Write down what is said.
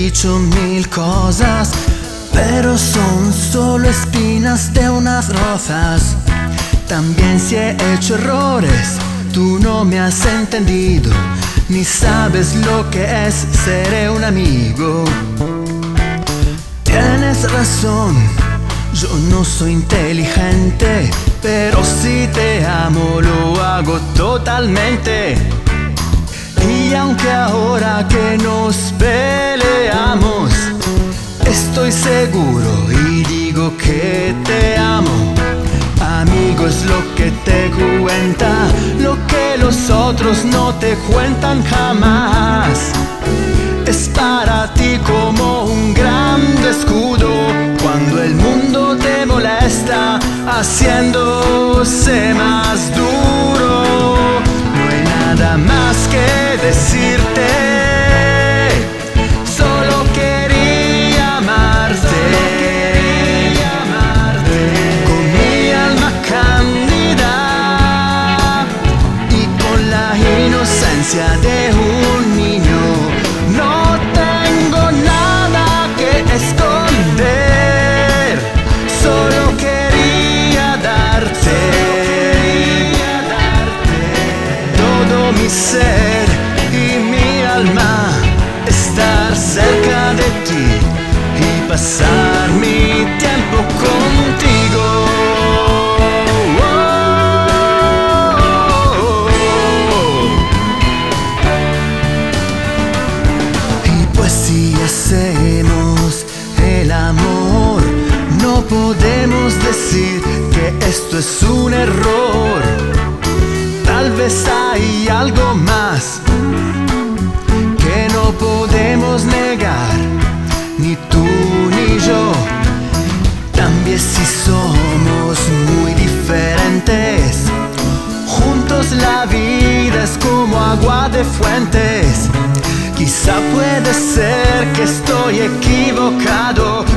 dicho mil cosas, pero son solo espinas de unas rosas. También si he hecho errores, tú no me has entendido, ni sabes lo que es ser un amigo. Tienes razón, yo no soy inteligente, pero si te amo lo hago totalmente. Y aunque ahora que nos peleamos, estoy seguro y digo que te amo. Amigo es lo que te cuenta, lo que los otros no te cuentan jamás. Es para ti como un gran escudo cuando el mundo te molesta, haciéndose más duro. No hay nada más que decirte, solo quería amarte, con mi alma cándida y con la inocencia de un niño. No tengo nada que esconder, solo quería darte todo mi ser y mi alma, estar cerca de ti y pasar mi tiempo contigo. Si hacemos el amor, no podemos decir que esto es un error. Tal vez hay algo más que no podemos negar, ni tú ni yo. También si somos muy diferentes, juntos la vida es como agua de fuentes. Quizá puede ser que estoy equivocado,